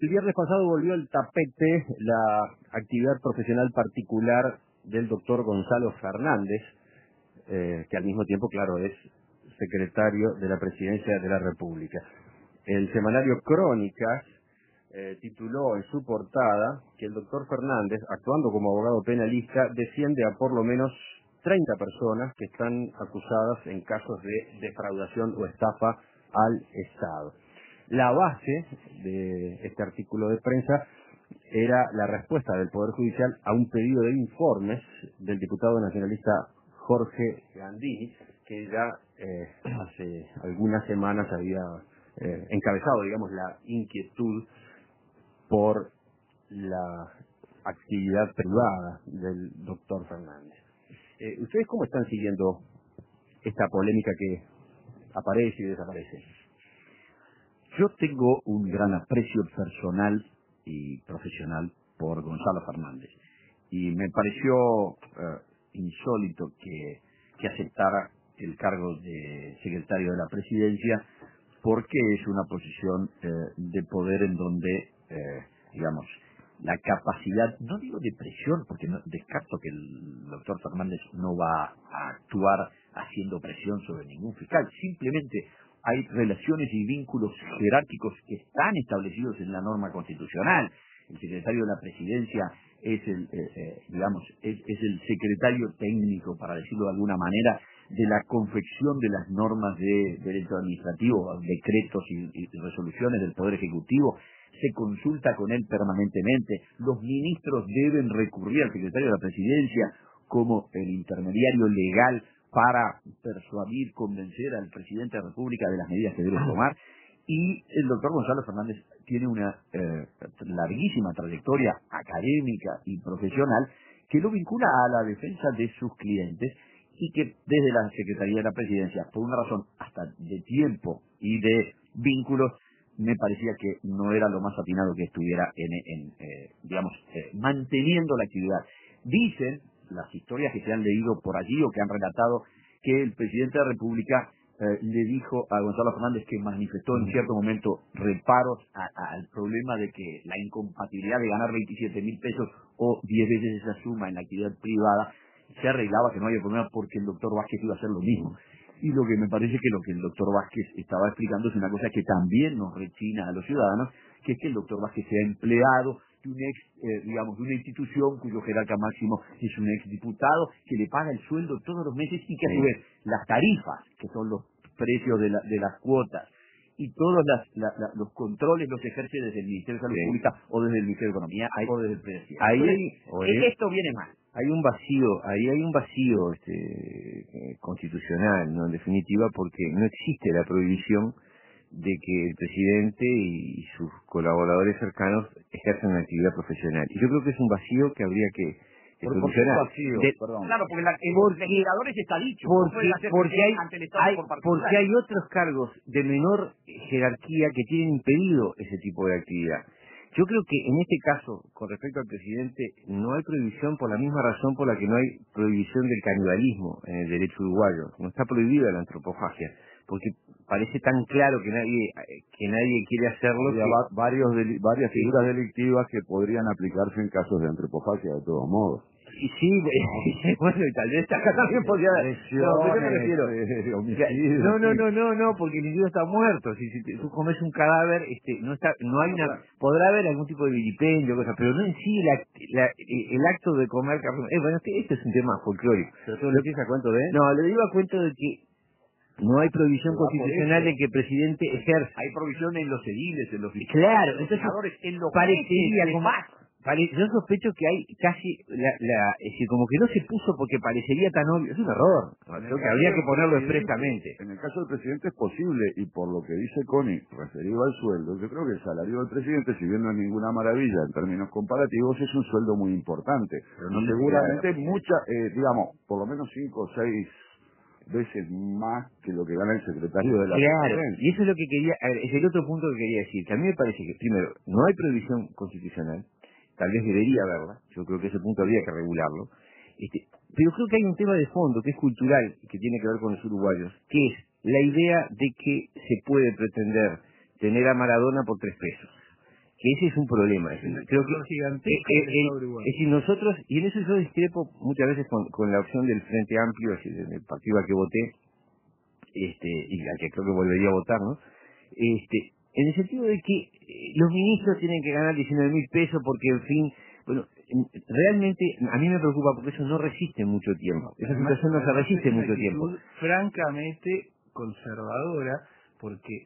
El viernes pasado volvió al tapete la actividad profesional particular del doctor Gonzalo Fernández, que al mismo tiempo, claro, es secretario de la Presidencia de la República. El semanario Crónicas tituló en su portada que el doctor Fernández, actuando como abogado penalista, defiende a por lo menos 30 personas que están acusadas en casos de defraudación o estafa al Estado. La base de este artículo de prensa era la respuesta del Poder Judicial a un pedido de informes del diputado nacionalista Jorge Gandini, que ya hace algunas semanas había encabezado, digamos, la inquietud por la actividad privada del doctor Fernández. ¿Ustedes cómo están siguiendo esta polémica que aparece y desaparece? Yo tengo un gran aprecio personal y profesional por Gonzalo Fernández y me pareció insólito que aceptara el cargo de secretario de la Presidencia, porque es una posición de poder en donde, digamos, la capacidad, no digo de presión, porque no, descarto que el doctor Fernández no va a actuar haciendo presión sobre ningún fiscal, simplemente hay relaciones y vínculos jerárquicos que están establecidos en la norma constitucional. El secretario de la Presidencia es el, digamos, es el secretario técnico, para decirlo de alguna manera, de la confección de las normas de derecho administrativo, decretos y resoluciones del Poder Ejecutivo. Se consulta con él permanentemente. Los ministros deben recurrir al secretario de la Presidencia como el intermediario legal para persuadir, convencer al presidente de la República de las medidas que debe tomar. Y el doctor Gonzalo Fernández tiene una larguísima trayectoria académica y profesional que lo vincula a la defensa de sus clientes, y que desde la Secretaría de la Presidencia, por una razón hasta de tiempo y de vínculos, me parecía que no era lo más atinado que estuviera manteniendo la actividad. Dicen las historias que se han leído por allí o que han relatado que el presidente de la República le dijo a Gonzalo Fernández, que manifestó en cierto momento reparos al problema de que la incompatibilidad de ganar 27.000 pesos o 10 veces esa suma en la actividad privada se arreglaba, que no había problema porque el doctor Vázquez iba a hacer lo mismo. Y lo que me parece que lo que el doctor Vázquez estaba explicando es una cosa que también nos rechina a los ciudadanos, que es que el doctor Vázquez sea empleado de un de una institución cuyo jerarca máximo es un exdiputado, que le paga el sueldo todos los meses y que a su vez las tarifas, que son los precios de las cuotas, y todos los controles los ejerce desde el Ministerio de Salud Pública o desde el Ministerio de Economía o desde el Presidencia. Esto viene mal. Hay un vacío constitucional, ¿no? En definitiva, porque no existe la prohibición de que el presidente y sus colaboradores cercanos ejerzan una actividad profesional. Y yo creo que es un vacío que habría que solucionar. Claro, porque los legisladores está dicho. Porque hay otros cargos de menor jerarquía que tienen impedido ese tipo de actividad. Yo creo que en este caso, con respecto al presidente, no hay prohibición por la misma razón por la que no hay prohibición del canibalismo en el derecho uruguayo. No está prohibida la antropofagia, porque parece tan claro que nadie quiere hacerlo. Varias figuras delictivas que podrían aplicarse en casos de antropofagia, de todos modos. Y sí, bueno, y tal vez acá también podría haber. No, yo me refiero. No, porque el individuo está muerto. Si tú comes un cadáver, podrá haber algún tipo de vilipendio, cosa, pero no en sí el acto de comer carne. Este es un tema folclórico. ¿Pero tú le dices a cuento de? No, le digo a cuento de que no hay provisión constitucional de que el presidente ejerza. Hay provisión en los ediles, en los claro, entonces en los parecería como yo sospecho que hay casi es decir, como que no se puso porque parecería tan obvio. Es un error. Creo que habría que ponerlo expresamente. En el caso del presidente es posible, y por lo que dice Connie referido al sueldo, yo creo que el salario del presidente, si bien no es ninguna maravilla en términos comparativos, es un sueldo muy importante. Pero no seguramente por lo menos 5 o 6 veces más que lo que gana el secretario de la Presidencia. Y eso es lo que quería, es el otro punto que quería decir, que a mí me parece que, primero, no hay prohibición constitucional, tal vez debería haberla, yo creo que ese punto habría que regularlo, pero creo que hay un tema de fondo que es cultural, que tiene que ver con los uruguayos, que es la idea de que se puede pretender tener a Maradona por 3 pesos. que ese es un problema. Creo que gigantesco es decir, nosotros, y en eso yo discrepo muchas veces con la opción del Frente Amplio, es decir, del partido al que voté, y al que creo que volvería a votar, ¿no? En el sentido de que los ministros tienen que ganar 19.000 pesos porque, en fin, bueno, realmente a mí me preocupa porque eso no resiste mucho tiempo. Esa situación no se resiste mucho tiempo. Francamente conservadora, porque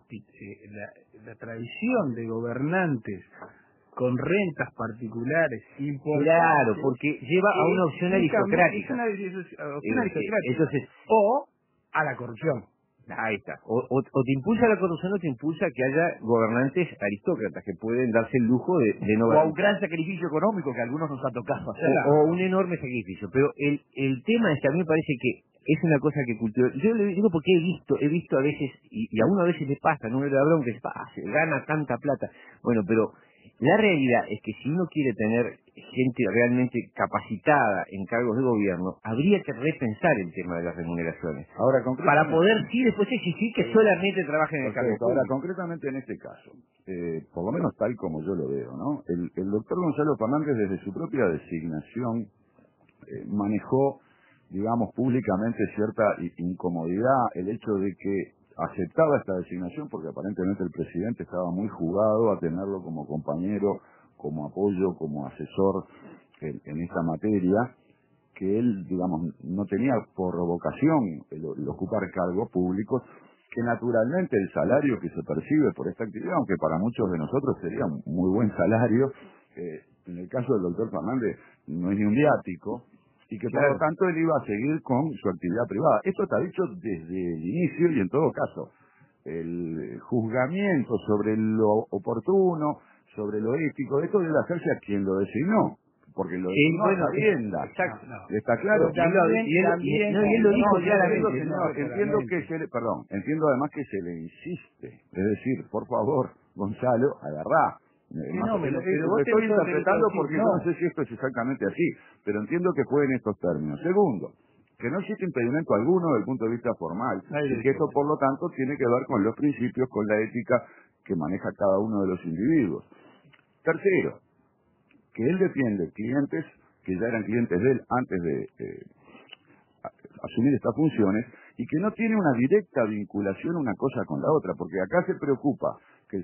la tradición de gobernantes con rentas particulares importantes. Claro, porque lleva a una opción aristocrática. Es una opción aristocrática. Entonces, o a la corrupción. Ahí está. O te impulsa la corrupción o te impulsa que haya gobernantes aristócratas que pueden darse el lujo de no... O a un gran sacrificio económico que a algunos nos ha tocado hacer. O un enorme sacrificio. Pero el tema es que a mí me parece que es una cosa que cultura. Yo le digo porque he visto a veces, y a uno a veces le pasa, no me da bronca, se gana tanta plata. Bueno, pero la realidad es que si uno quiere tener gente realmente capacitada en cargos de gobierno, habría que repensar el tema de las remuneraciones. Ahora, para poder sí después exigir que solamente trabajen en el cargo público. Ahora, concretamente en este caso, por lo menos tal como yo lo veo, ¿no? El doctor Gonzalo Fernández, desde su propia designación, manejó, digamos, públicamente cierta incomodidad, el hecho de que aceptaba esta designación porque aparentemente el presidente estaba muy jugado a tenerlo como compañero, como apoyo, como asesor en esta materia, que él, digamos, no tenía por vocación el ocupar cargos públicos, que naturalmente el salario que se percibe por esta actividad, aunque para muchos de nosotros sería un muy buen salario, en el caso del doctor Fernández no es ni un viático, y que por lo tanto él iba a seguir con su actividad privada. Esto está dicho desde el inicio y en todo caso el juzgamiento sobre lo oportuno, sobre lo ético, de esto debe hacerse a quien lo designó, porque lo designó a sabiendas. Exacto. ¿Está claro? Y él lo dijo claramente. Entiendo además que se le insiste, es decir, por favor, Gonzalo, agarrá. Lo estoy interpretando porque yo no sé si esto es exactamente así, pero entiendo que fue en estos términos. Segundo, que no existe impedimento alguno desde el punto de vista formal, y que esto por lo tanto tiene que ver con los principios, con la ética que maneja cada uno de los individuos. Tercero, que él defiende clientes que ya eran clientes de él antes de asumir estas funciones y que no tiene una directa vinculación una cosa con la otra, porque acá se preocupa,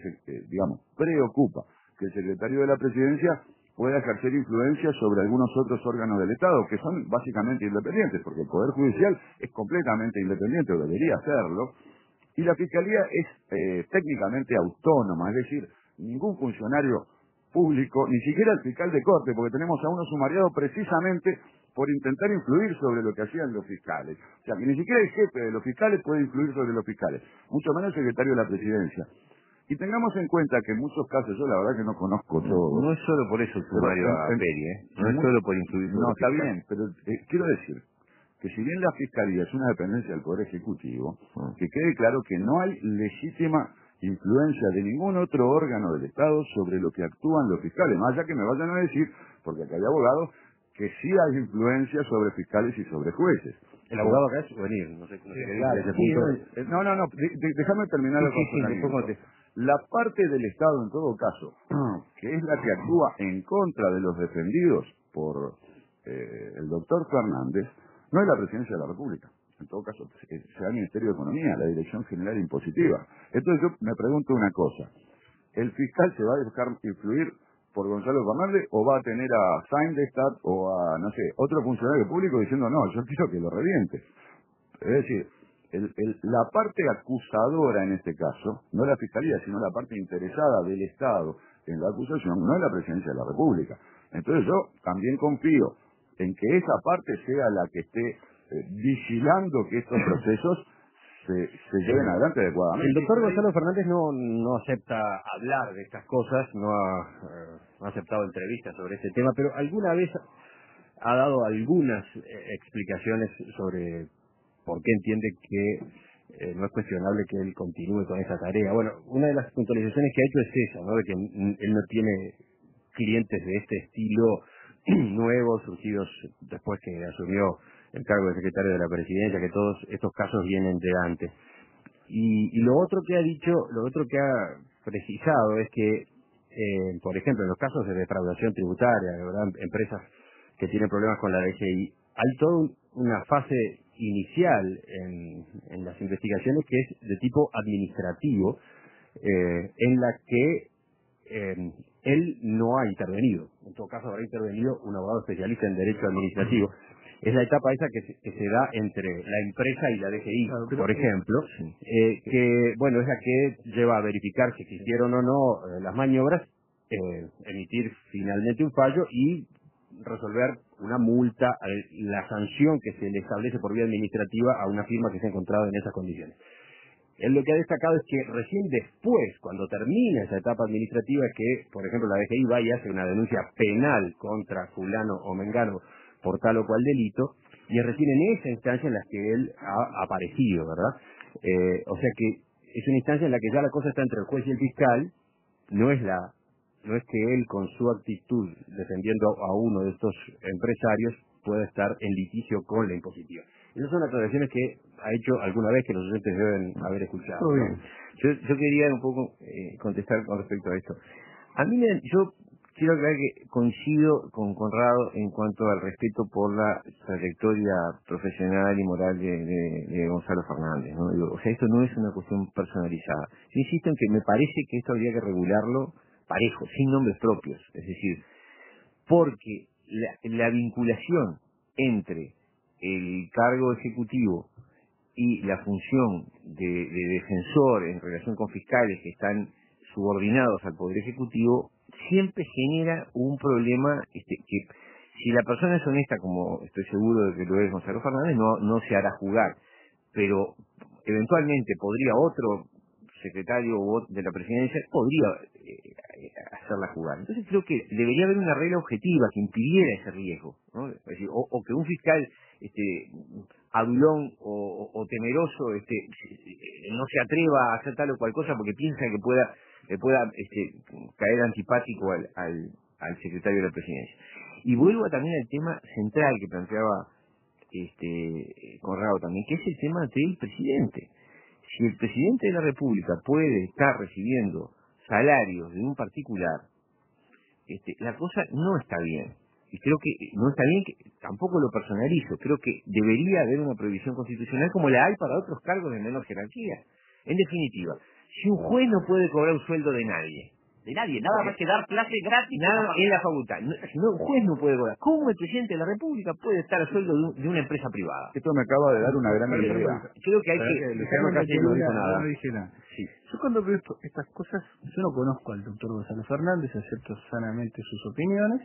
preocupa que el secretario de la Presidencia pueda ejercer influencia sobre algunos otros órganos del Estado, que son básicamente independientes, porque el Poder Judicial es completamente independiente, o debería serlo, y la Fiscalía es técnicamente autónoma, es decir, ningún funcionario público, ni siquiera el fiscal de corte, porque tenemos a uno sumariado precisamente por intentar influir sobre lo que hacían los fiscales. O sea, que ni siquiera el jefe de los fiscales puede influir sobre los fiscales, mucho menos el secretario de la Presidencia. Y tengamos en cuenta que en muchos casos, yo la verdad que no conozco todo. No es solo por eso el sumario a Peri, no es solo por influir sobre No, los está fiscales. bien, pero quiero decir que si bien la Fiscalía es una dependencia del Poder Ejecutivo, que quede claro que no hay legítima influencia de ningún otro órgano del Estado sobre lo que actúan los fiscales, más allá que me vayan a decir, porque acá hay abogados, que sí hay influencia sobre fiscales y sobre jueces. El abogado acá es venir, no sé qué Claro, déjame terminar el razonamiento. La parte del Estado, en todo caso, que es la que actúa en contra de los defendidos por el doctor Fernández, no es la Presidencia de la República. En todo caso, será el Ministerio de Economía, la Dirección General Impositiva. Entonces yo me pregunto una cosa. ¿El fiscal se va a dejar influir por Gonzalo Fernández o va a tener a Seinestadt o a, no sé, otro funcionario público diciendo, no, yo quiero que lo reviente? Es decir, la parte acusadora en este caso, no la Fiscalía, sino la parte interesada del Estado en la acusación, no es la Presidencia de la República. Entonces yo también confío en que esa parte sea la que esté vigilando que estos procesos se lleven adelante adecuadamente. El doctor Gonzalo Fernández no acepta hablar de estas cosas, no ha aceptado entrevistas sobre este tema, pero alguna vez ha dado algunas explicaciones sobre por qué entiende que no es cuestionable que él continúe con esa tarea. Bueno, una de las puntualizaciones que ha hecho es esa, ¿no? De que él no tiene clientes de este estilo nuevos, surgidos después que asumió el cargo de secretario de la Presidencia, que todos estos casos vienen de antes. Y lo otro que ha dicho, lo otro que ha precisado es que por ejemplo, en los casos de defraudación tributaria, ¿verdad? Empresas que tienen problemas con la DGI, hay toda una fase inicial en las investigaciones que es de tipo administrativo, en la que él no ha intervenido. En todo caso, habrá intervenido un abogado especialista en derecho administrativo. Es la etapa esa que se da entre la empresa y la DGI, claro, por ejemplo, que, bueno, es la que lleva a verificar si existieron o no las maniobras, emitir finalmente un fallo y resolver una multa, la sanción que se le establece por vía administrativa a una firma que se ha encontrado en esas condiciones. Él lo que ha destacado es que recién después, cuando termina esa etapa administrativa, es que, por ejemplo, la DGI va y hace una denuncia penal contra fulano o mengano por tal o cual delito, y es recién en esa instancia en la que él ha aparecido, ¿verdad? O sea que es una instancia en la que ya la cosa está entre el juez y el fiscal, no es que él con su actitud defendiendo a uno de estos empresarios pueda estar en litigio con la impositiva. Esas son aclaraciones que ha hecho alguna vez que los oyentes deben haber escuchado. Muy bien. Yo quería un poco contestar con respecto a esto. Yo quiero aclarar que coincido con Conrado en cuanto al respeto por la trayectoria profesional y moral de Gonzalo Fernández, ¿no? O sea, esto no es una cuestión personalizada. Yo insisto en que me parece que esto habría que regularlo parejo, sin nombres propios. Es decir, porque la vinculación entre el cargo ejecutivo y la función de defensor en relación con fiscales que están subordinados al Poder Ejecutivo siempre genera un problema que si la persona es honesta, como estoy seguro de que lo es Gonzalo Fernández, no se hará jugar, pero eventualmente podría otro secretario de la presidencia podría hacerla jugar. Entonces creo que debería haber una regla objetiva que impidiera ese riesgo, ¿no? Es decir, o que un fiscal adulón o temeroso no se atreva a hacer tal o cual cosa porque piensa que pueda caer antipático al secretario de la presidencia. Y vuelvo también al tema central que planteaba Conrado también, que es el tema del presidente. Si el presidente de la República puede estar recibiendo salarios de un particular, la cosa no está bien. Y creo que no está bien, que tampoco lo personalizo. Creo que debería haber una prohibición constitucional como la hay para otros cargos de menor jerarquía. En definitiva, si un juez no puede cobrar un sueldo de nadie, nada más que dar clase gratis. Nada en la facultad. Un juez no puede cobrar. ¿Cómo el presidente de la República puede estar a sueldo de una empresa privada? Esto me acaba de dar una gran idea. Creo que hay que... Luciano casi no dijo nada. No dije nada. Sí. Yo cuando veo estas cosas, yo no conozco al doctor Gonzalo Fernández, acepto sanamente sus opiniones,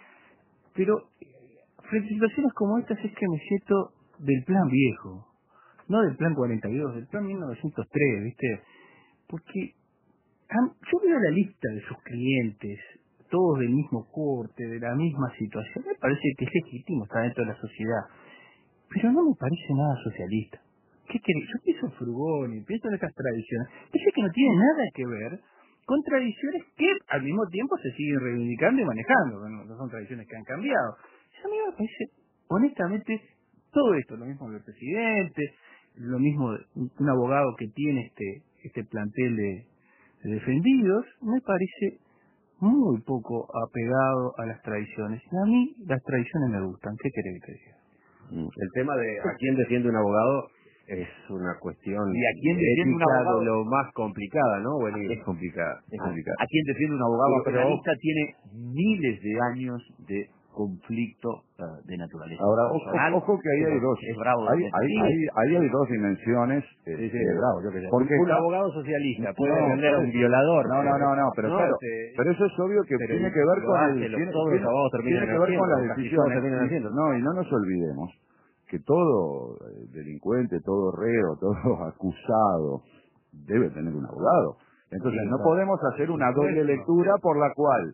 pero frente a situaciones como estas es que me siento del plan viejo, no del plan 42, del plan 1903, ¿viste? Porque yo veo la lista de sus clientes, todos del mismo corte, de la misma situación. Me parece que es legítimo estar dentro de la sociedad, pero no me parece nada socialista. ¿Qué querés? Yo pienso en Frugoni, pienso en esas tradiciones. Pienso que no tiene nada que ver con tradiciones que al mismo tiempo se siguen reivindicando y manejando. No son tradiciones que han cambiado. Eso a mí me parece, honestamente, todo esto, lo mismo del presidente, lo mismo de un abogado que tiene este plantel de defendidos, me parece muy poco apegado a las tradiciones. Y a mí las tradiciones me gustan. ¿Qué querés que te diga? El tema de a quién defiende un abogado es una cuestión ¿Y a quién defiende un abogado? de lo más complicada, ¿no? Bueno, es complicada. ¿A quién defiende un abogado penalista? Tiene miles de años de conflicto de naturaleza. Ahora, personal, ojo que ahí hay dos. Es bravo. Ahí hay dos dimensiones. bravo, yo que sé. Porque un abogado socialista puede defender a un violador. No, pero claro, pero eso es obvio que tiene que ver con tiene que ver con las decisiones. No, y no nos olvidemos que todo delincuente, todo reo, todo acusado debe tener un abogado. Entonces no podemos hacer una doble lectura por la cual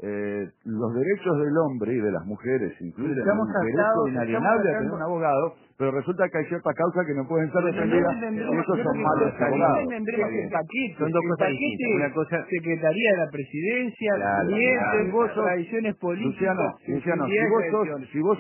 los derechos del hombre y de las mujeres incluyen el derecho inalienable a tener un abogado, pero resulta que hay ciertas causas que no pueden ser defendidas y esos son malos abogados. Son dos cosas distintas. Una cosa, Secretaría de la Presidencia, tradiciones políticas. Luciano, si vos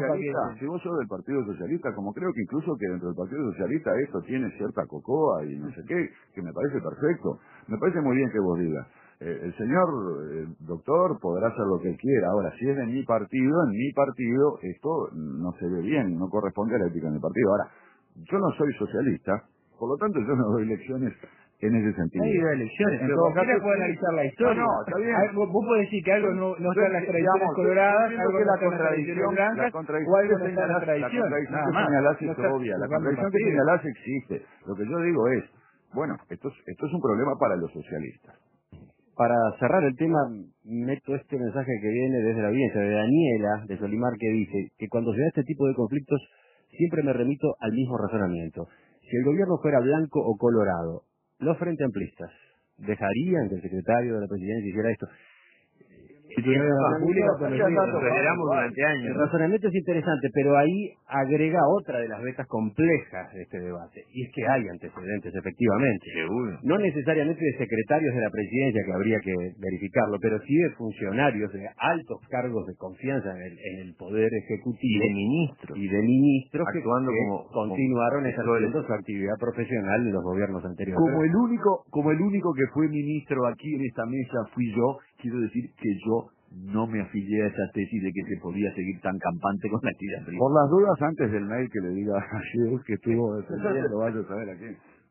sos del Partido Socialista, como creo que incluso que dentro del Partido Socialista esto tiene cierta cocoa y no sé qué, que me parece perfecto, me parece muy bien que vos digas. el señor doctor podrá hacer lo que quiera. Ahora, si es de mi partido, en mi partido esto no se ve bien, no corresponde a la ética en el partido. Ahora, yo no soy socialista, por lo tanto yo no doy lecciones en ese sentido. Nadie da elecciones, En pero todo cualquiera caso, puede sí. analizar la historia. No, está bien. Vos podés decir que algo no está en las tradiciones coloradas, yo algo que no está en las tradiciones blancas, o algo no está en las tradiciones. Nada que más. señalás No es estás obvia, la jugando contradicción que partido. señalás existe. Lo que yo digo es, bueno, esto es un problema para los socialistas. Para cerrar el tema, meto este mensaje que viene desde la audiencia, de Daniela, de Solimar, que dice que cuando se da este tipo de conflictos, siempre me remito al mismo razonamiento. Si el gobierno fuera blanco o colorado, los frente amplistas, ¿dejarían que el secretario de la presidencia hiciera esto? Toleramos durante años. El razonamiento es interesante, pero ahí agrega otra de las vetas complejas de este debate, y es que hay antecedentes, efectivamente. Seguro. No necesariamente de secretarios de la presidencia, que habría que verificarlo, pero sí de funcionarios de altos cargos de confianza en el poder ejecutivo. Y de ministros. Y de ministros Actuando que como continuaron asesores. ejerciendo su actividad profesional en los gobiernos anteriores. Como el único que fue ministro aquí en esta mesa fui yo, quiero decir que yo no me afilié a esa tesis de que se podía seguir tan campante con la actividad privada. Por las dudas, antes del mail que le diga a Diego que estuvo defendiendo, vaya a saber a quién.